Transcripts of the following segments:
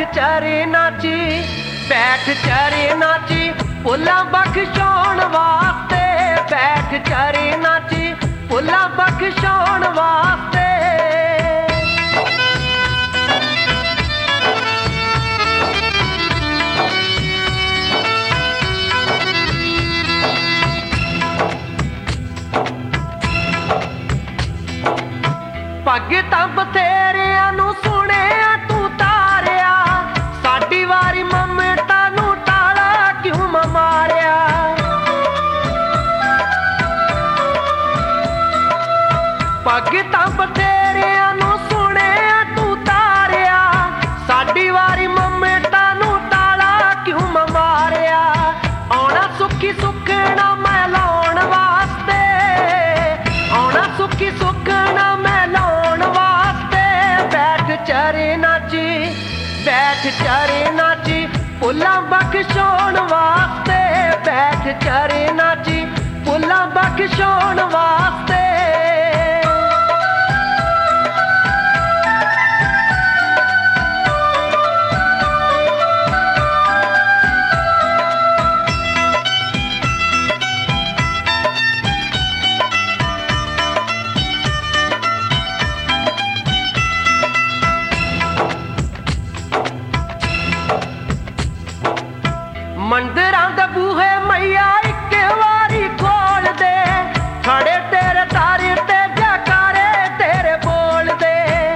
ਚਰੇ ਨਾਚੀ, ਬੈਠ ਚਰੇ ਨਾਚੀ, ਭੁੱਲਾਂ ਬਖਸ਼ਾਉਣ ਵਾਸਤੇ। ਬੈਠ ਚਰੇ ਨਾਚੀ, ਭੁੱਲਾਂ ਬਖਸ਼ਾਉਣ ਵਾਸਤੇ। ਭਗਤਾਂ ਬਥੇਰਿਆਂ ਨੂੰ ਸੁਣਿਆ ਤੂੰ ਤਾਰਿਆ, ਸਾਡੀ ਵਾਰੀ ਮਮਤਾ ਨੂੰ ਟਾਲਾ ਕਿਉਂ ਮਾਰਿਆ। ਭਗਤਾਂ ਬਥੇਰਿਆਂ ਨੂੰ ਸੁਣਿਆ ਤੂੰ ਤਾਰਿਆ, ਸਾਡੀ ਵਾਰੀ ਮਮਤਾ ਨੂੰ ਟਾਲਾ ਕਿਉਂ ਮਾਰਿਆ। ਆਉਣਾ ਸੁੱਖੀ ਸੁੱਖਣਾ ਮੈਂ ਲਾਉਣ ਵਾਸਤੇ, ਆਉਣਾ ਸੁੱਖੀ ਸੁੱਖਣਾ ਮੈਂ ਲਾਉਣ ਵਾਸਤੇ। ਬੈਠ ਚਰੇ ਨਾਚੀ, ਬੈਠ ਚਰੇ ਨਾਚੀ, ਭੁੱਲਾਂ ਬਖਸ਼ਾਉਣ ਵਾਸਤੇ। ਬੈਠ ਚਰੇ ਨਾਚੀ, ਭੁੱਲਾਂ ਬਖਸ਼ਾਉਣ ਵਾਸਤੇ। ਮੰਦਰਾਂ ਦੇ ਬੂਹੇ ਮਈਆ ਇੱਕ ਵਾਰੀ ਖੋਲ ਦੇ, ਖੜੇ ਤੇਰੇ ਤਾਰੇ ਤੇ ਜੈਕਾਰੇ ਤੇਰੇ ਬੋਲਦੇ।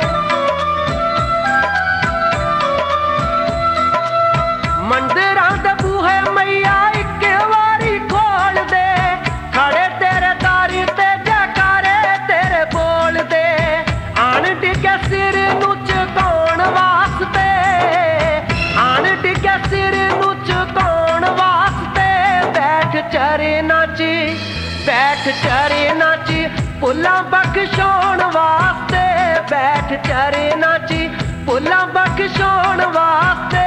ਮੰਦਰਾਂ ਦੇ ਬੂਹੇ ਮਈਆ ਇੱਕ ਵਾਰੀ ਖੋਲ ਦੇ, ਖੜੇ ਤੇਰੇ ਤਾਰੇ ਤੇ ਜੈਕਾਰੇ ਤੇਰੇ ਬੋਲਦੇ। ਆਣ ਡਿੱਗੇ ਸਿਰ ਨੂੰ ਝੁਕਾਉਣ ਵਾਸਤੇ, ਆਣ ਡਿੱਗੇ ਸਿਰ ਨੂੰ ਝੁਕਾਉਣ ਵਾਸਤੇ। ਬੈਠ ਚਰੇ ਨਾਚੀ, ਬੈਠ ਚਰੇ ਨਾਚੀ, ਭੁੱਲਾਂ ਬਖਸ਼ਾਉਣ ਵਾਸਤੇ। ਬੈਠ ਚਰੇ ਨਾਚੀ, ਭੁੱਲਾਂ ਬਖਸ਼ਾਉਣ ਵਾਸਤੇ।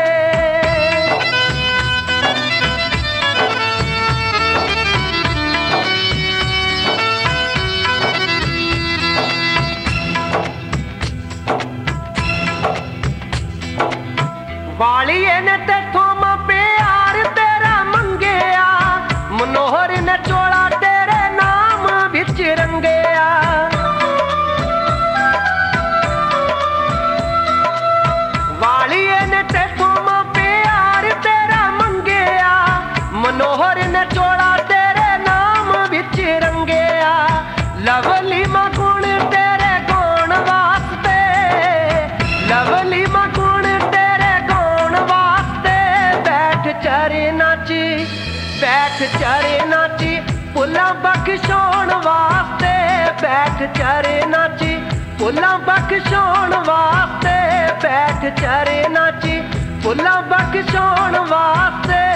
ਵਾਲੀਏ ਨੇ ਤੇਥੋਂ ਮਾਂ ਪਿਆਰ ਤੇਰਾ ਮੰਗਿਆ, ਮਨੋਹਰ ਨੇ ਚੋਲਾ ਤੇਰੇ ਨਾਮ ਵਿੱਚ ਰੰਗਿਆ। ਵਾਲੀਏ ਨੇ ਤੇਥੋਂ ਮਾਂ ਪਿਆਰ ਤੇਰਾ ਮੰਗਿਆ, ਮਨੋਹਰ ਨੇ ਚੋਲਾ ਤੇਰੇ ਨਾਮ ਵਿੱਚ ਰੰਗਿਆ। ਲਵਲੀ ਮਾਂ ਗੁਣ ਤੇਰੇ ਗਾਉਣ ਵਾਸਤੇ, ਲਵਲੀ ਮਾਂ ਗੁਣ ਤੇਰੇ ਗਾਉਣ ਵਾਸਤੇ। ਬੈਠ ਚਰੇ ਨਾਚੀ, ਬੈਠ ਚਰੇ ਨਾਚੀ, ਭੁੱਲਾਂ ਬਖਸ਼ਾਉਣ ਵਾਸਤੇ। ਬੈਠ ਚਰੇ ਨਾਚੀ, ਭੁੱਲਾਂ ਬਖਸ਼ਾਉਣ ਵਾਸਤੇ। ਬੈਠ ਚਰੇ ਨਾਚੀ, ਭੁੱਲਾਂ ਬਖਸ਼ਾਉਣ ਵਾਸਤੇ।